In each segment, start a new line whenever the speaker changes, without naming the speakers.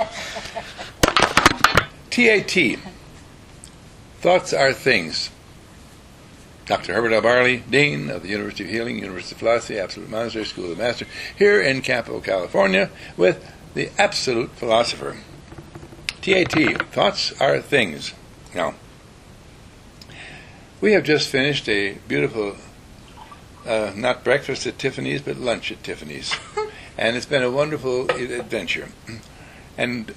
TAT. Thoughts are things. Dr. Herbert L. Barley, Dean of the University of Healing, University of Philosophy, Absolute Monastery School of Master, here in Capital, California, with the Absolute Philosopher. TAT. Thoughts are things. Now, we have just finished a beautiful, not breakfast at Tiffany's, but lunch at Tiffany's. And it's been a wonderful adventure. And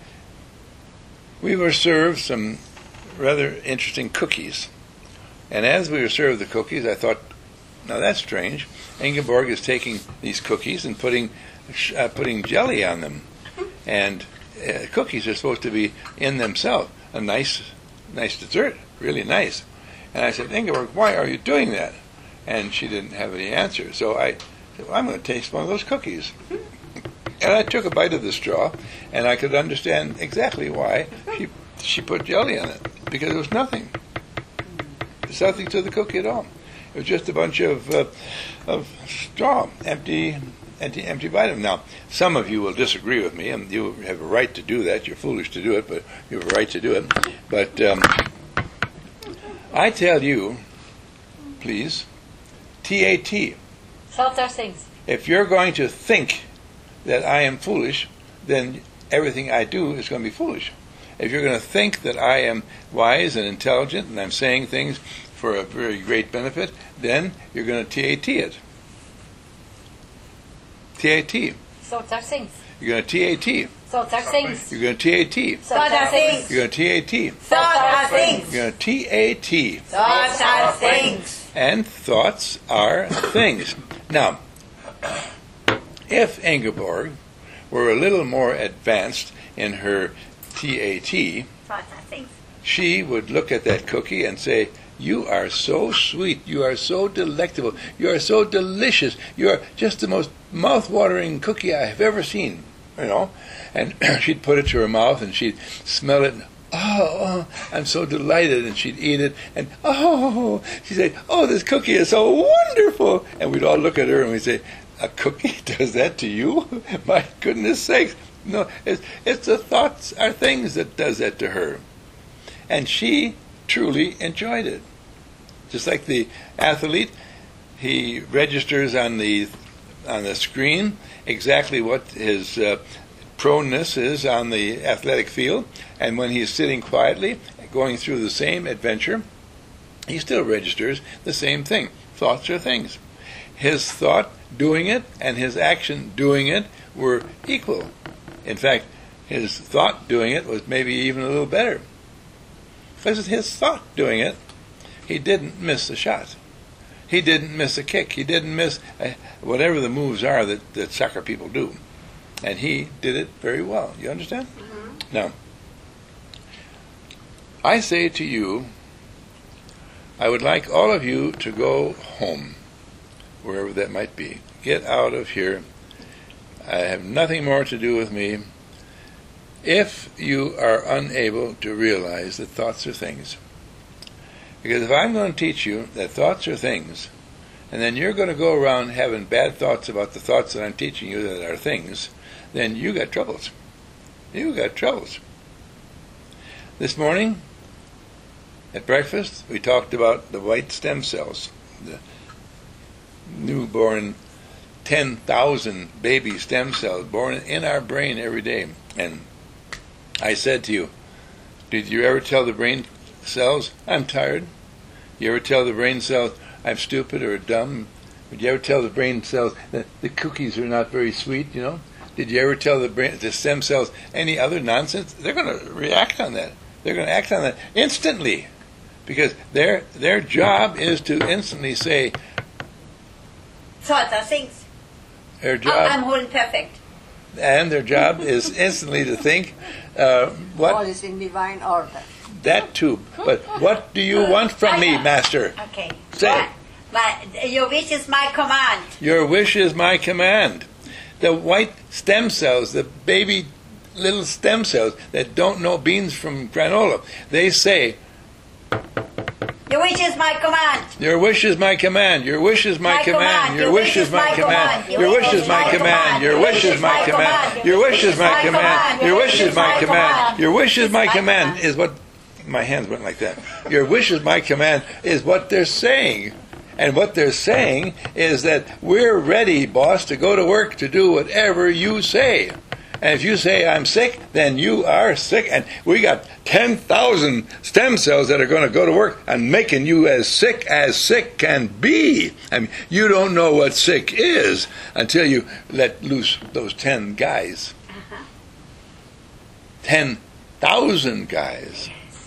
we were served some rather interesting cookies. And as we were served the cookies, I thought, now that's strange. Ingeborg is taking these cookies and putting jelly on them. And cookies are supposed to be in themselves a nice dessert, really nice. And I said, Ingeborg, why are you doing that? And she didn't have any answer. So I said, well, I'm going to taste one of those cookies. And I took a bite of the straw, and I could understand exactly why she put jelly on it, because it was nothing. There's nothing to the cookie at all. It was just a bunch of straw, empty vitamin. Now, some of you will disagree with me, and you have a right to do that. You're foolish to do it, but you have a right to do it. But I tell you, please, TAT.
Thoughts are things.
If you're going to think that I am foolish, then everything I do is going to be foolish. If you're going to think that I am wise and intelligent and I'm saying things for a very great benefit, then you're going to TAT it. TAT.
Thoughts are things.
You're going to TAT.
Thoughts are things.
You're going to TAT.
Thoughts are things.
You're going to TAT.
Thoughts are things.
You're going to TAT.
Thoughts are things.
And thoughts are things. Now, if Ingeborg were a little more advanced in her TAT, she would look at that cookie and say, you are so sweet, you are so delectable, you are so delicious, you are just the most mouth-watering cookie I have ever seen, you know. And she'd put it to her mouth and she'd smell it and, oh, I'm so delighted, and she'd eat it, and she'd say, oh, this cookie is so wonderful. And we'd all look at her and we'd say, a cookie does that to you? My goodness sakes. No, it's the thoughts are things that does that to her. And she truly enjoyed it. Just like the athlete, he registers on the screen exactly what his proneness is on the athletic field, and when he's sitting quietly, going through the same adventure, he still registers the same thing. Thoughts are things. His thought doing it and his action doing it were equal. In fact, his thought doing it was maybe even a little better. Because his thought doing it, he didn't miss a shot. He didn't miss a kick. He didn't miss whatever the moves are that soccer people do. And he did it very well. You understand? Mm-hmm. Now, I say to you, I would like all of you to go home, wherever that might be. Get out of here. I have nothing more to do with me. If you are unable to realize that thoughts are things. Because if I'm going to teach you that thoughts are things, and then you're going to go around having bad thoughts about the thoughts that I'm teaching you that are things, then you got troubles. You got troubles. This morning, at breakfast, we talked about the white stem cells, the newborn 10,000 baby stem cells born in our brain every day. And I said to you, did you ever tell the brain cells, I'm tired? You ever tell the brain cells, I'm stupid or dumb? Did you ever tell the brain cells that the cookies are not very sweet, you know? Did you ever tell the stem cells any other nonsense? They're going to react on that. They're going to act on that instantly. Because their job is to instantly say,
thoughts are things.
Their job,
I'm whole and perfect.
And their job is instantly to think, what?
All is in divine order.
That too. But what do you want from me, Master?
Okay.
Say it.
Your wish is my command.
Your wish is my command. The white stem cells, the baby little stem cells that don't know beans from granola, they say,
Your wish is my command.
Your wish is my command. Your wish is my command. Your wish is my command. Your wish is my command. Your wish is my command. Your wish is my command. Your wish is my command. Your wish is my command is what my hands went like that. Your wish is my command is what they're saying. And what they're saying is that we're ready, boss, to go to work to do whatever you say. And if you say I'm sick, then you are sick. And we got 10,000 stem cells that are going to go to work and making you as sick can be. I mean, you don't know what sick is until you let loose those 10 guys. 10,000 guys.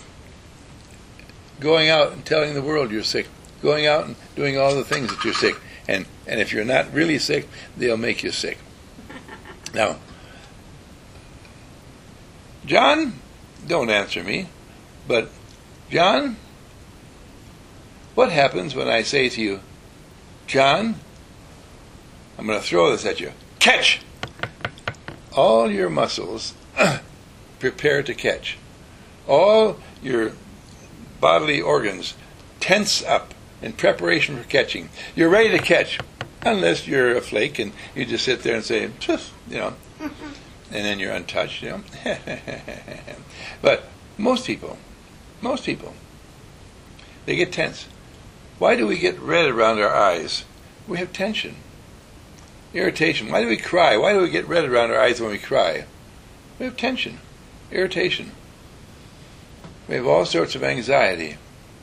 Going out and telling the world you're sick. Going out and doing all the things that you're sick. And if you're not really sick, they'll make you sick. Now, John, don't answer me, but John, what happens when I say to you, John, I'm going to throw this at you, catch! All your muscles prepare to catch. All your bodily organs tense up in preparation for catching. You're ready to catch, unless you're a flake and you just sit there and say, you know, and then you're untouched, you know. But most people, they get tense. Why do we get red around our eyes? We have tension, irritation. Why do we cry? Why do we get red around our eyes when we cry? We have tension, irritation. We have all sorts of anxiety.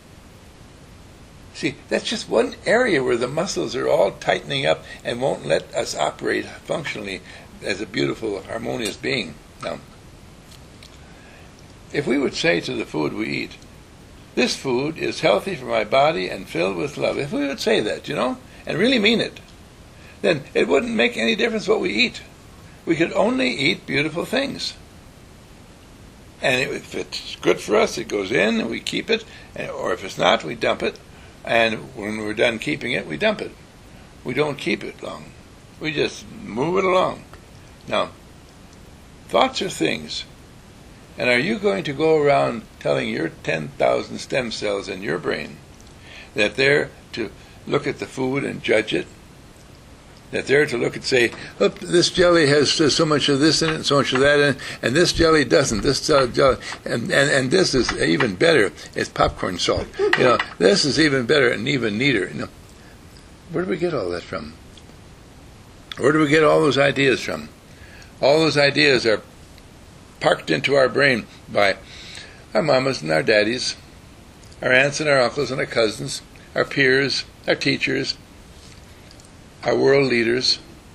See, that's just one area where the muscles are all tightening up and won't let us operate functionally as a beautiful, harmonious being. Now, if we would say to the food we eat, this food is healthy for my body and filled with love, if we would say that, you know, and really mean it, then it wouldn't make any difference what we eat. We could only eat beautiful things. And if it's good for us, it goes in and we keep it, or if it's not, we dump it. And when we're done keeping it, we dump it. We don't keep it long. We just move it along. Now, thoughts are things. And are you going to go around telling your 10,000 stem cells in your brain that they're to look at the food and judge it? That they're to look and say, oh, this jelly has so much of this in it and so much of that in it, and this jelly doesn't. This jelly, and this is even better. It's popcorn salt. You know, this is even better and even neater. You know, where do we get all that from? Where do we get all those ideas from? All those ideas are parked into our brain by our mamas and our daddies, our aunts and our uncles and our cousins, our peers, our teachers, our world leaders.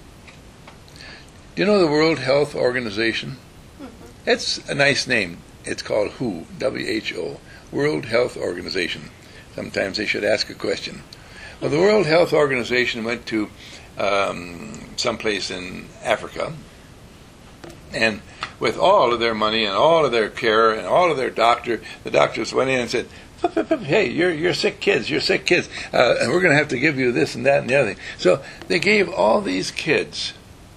Do you know the World Health Organization? It's a nice name. It's called WHO, W-H-O, World Health Organization. Sometimes they should ask a question. Well, the World Health Organization went to someplace in Africa, and with all of their money and all of their care and all of their the doctors went in and said, hey, you're sick kids, and we're going to have to give you this and that and the other thing. So they gave all these kids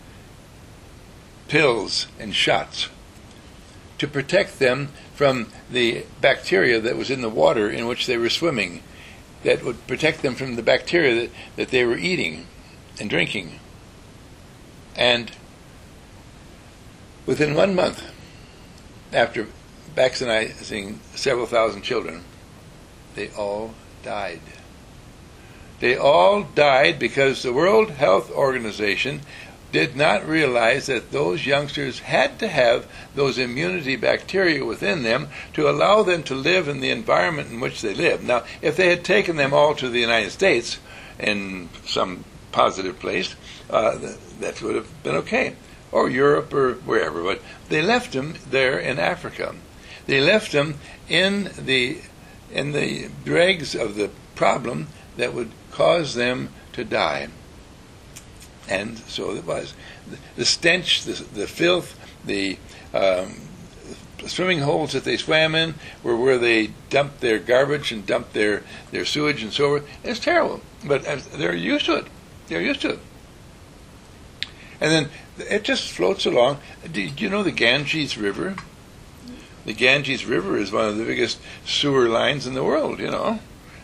pills and shots to protect them from the bacteria that was in the water in which they were swimming, that would protect them from the bacteria that they were eating and drinking. And within 1 month, after vaccinating several thousand children, they all died. They all died because the World Health Organization did not realize that those youngsters had to have those immunity bacteria within them to allow them to live in the environment in which they live. Now, if they had taken them all to the United States in some positive place, that would have been okay, or Europe or wherever. But they left them there in Africa. They left them in the dregs of the problem that would cause them to die. And so it was. The stench, the filth, the swimming holes that they swam in were where they dumped their garbage and dumped their sewage and so forth. It's terrible. But they're used to it. They're used to it. And then it just floats along. Do you know the Ganges River? The Ganges River is one of the biggest sewer lines in the world, you know.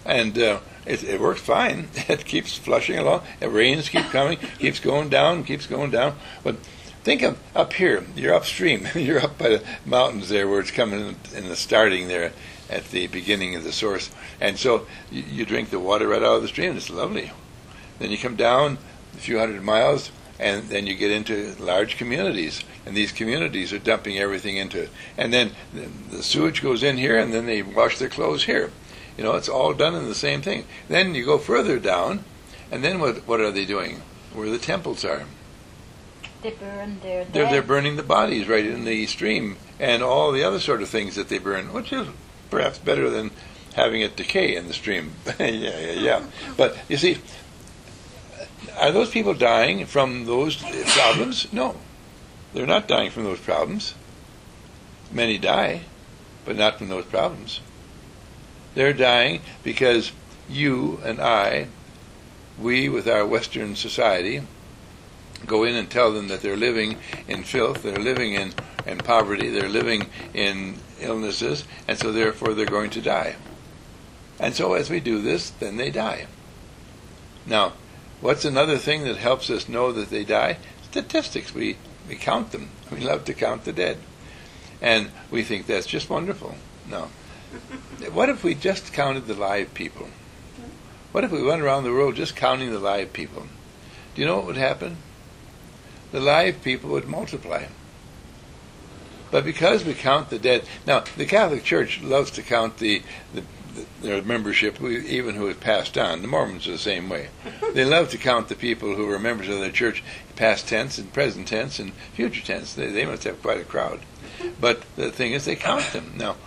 And it works fine. It keeps flushing along. The rains keep coming, keeps going down. But think of up here. You're upstream. You're up by the mountains there where it's coming in the starting there at the beginning of the source. And so you drink the water right out of the stream. It's lovely. Then you come down a few hundred miles, and then you get into large communities. And these communities are dumping everything into it. And then the sewage goes in here, and then they wash their clothes here. It's all done in the same thing. Then you go further down, and then what are they doing? Where the temples are.
They burn their dead.
They're burning the bodies right in the stream, and all the other sort of things that they burn, which is perhaps better than having it decay in the stream. yeah. But you see, are those people dying from those problems? No. They're not dying from those problems. Many die, but not from those problems. They're dying because you and I, we with our Western society, go in and tell them that they're living in filth, they're living in poverty, they're living in illnesses, and so therefore they're going to die. And so as we do this, then they die. Now, what's another thing that helps us know that they die? Statistics. We count them. We love to count the dead. And we think that's just wonderful. No. What if we just counted the live people? What if we went around the world just counting the live people? Do you know what would happen? The live people would multiply. But because we count the dead... Now, the Catholic Church loves to count their membership, even who has passed on. The Mormons are the same way. They love to count the people who are members of their church, past tense and present tense and future tense. They must have quite a crowd. But the thing is, they count them. Now,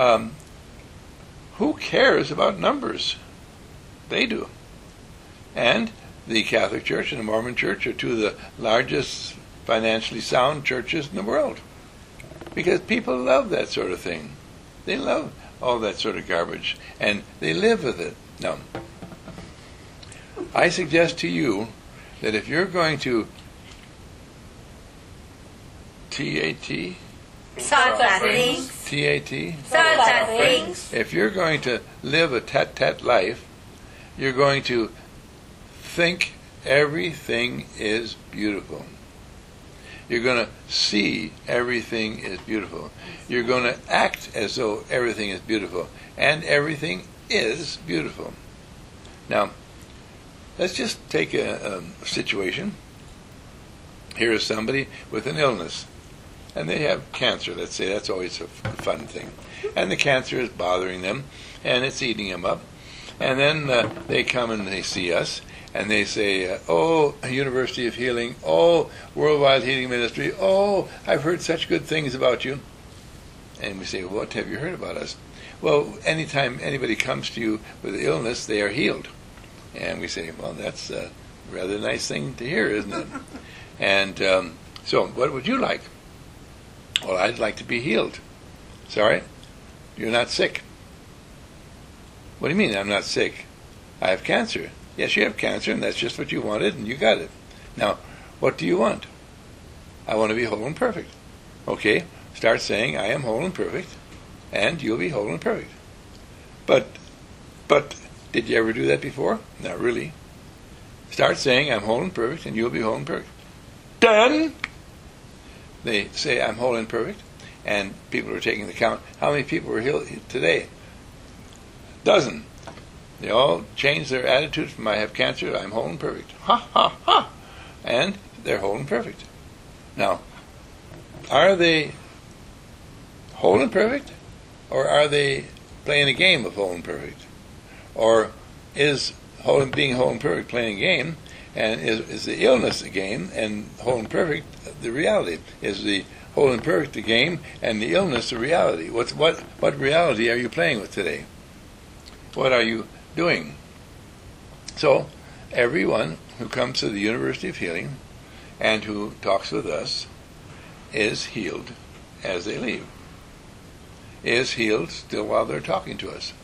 who cares about numbers? They do. And the Catholic Church and the Mormon Church are two of the largest financially sound churches in the world. Because people love that sort of thing. They love all that sort of garbage. And they live with it. Now, I suggest to you that if you're going to T-A-T?
Sorts of things.
T-A-T?
Sorts of things.
If you're going to live a tat-tat life, you're going to think everything is beautiful. You're going to see everything is beautiful. You're going to act as though everything is beautiful. And everything is beautiful. Now, let's just take a situation. Here is somebody with an illness. And they have cancer, let's say. That's always a fun thing. And the cancer is bothering them, and it's eating them up. And then they come and they see us, and they say, oh, University of Healing, oh, Worldwide Healing Ministry, oh, I've heard such good things about you. And we say, well, what have you heard about us? Well, anytime anybody comes to you with an illness, they are healed. And we say, well, that's a rather nice thing to hear, isn't it? And so what would you like? Well, I'd like to be healed. Sorry? You're not sick. What do you mean I'm not sick? I have cancer. Yes, you have cancer, and that's just what you wanted, and you got it. Now, what do you want? I want to be whole and perfect. Okay, start saying, I am whole and perfect, and you'll be whole and perfect. But, did you ever do that before? Not really. Start saying, I'm whole and perfect, and you'll be whole and perfect. Done! They say, I'm whole and perfect, and people are taking the count. How many people were healed today? Dozen. They all change their attitude from I have cancer to I'm whole and perfect. Ha, ha, ha! And they're whole and perfect. Now, are they whole and perfect? Or are they playing a game of whole and perfect? Or is being whole and perfect playing a game? And is the illness a game and whole and perfect the reality? Is the whole and perfect the game and the illness the reality? What reality are you playing with today? What are you doing? So, everyone who comes to the University of Healing and who talks with us is healed as they leave. Is healed still while they're talking to us.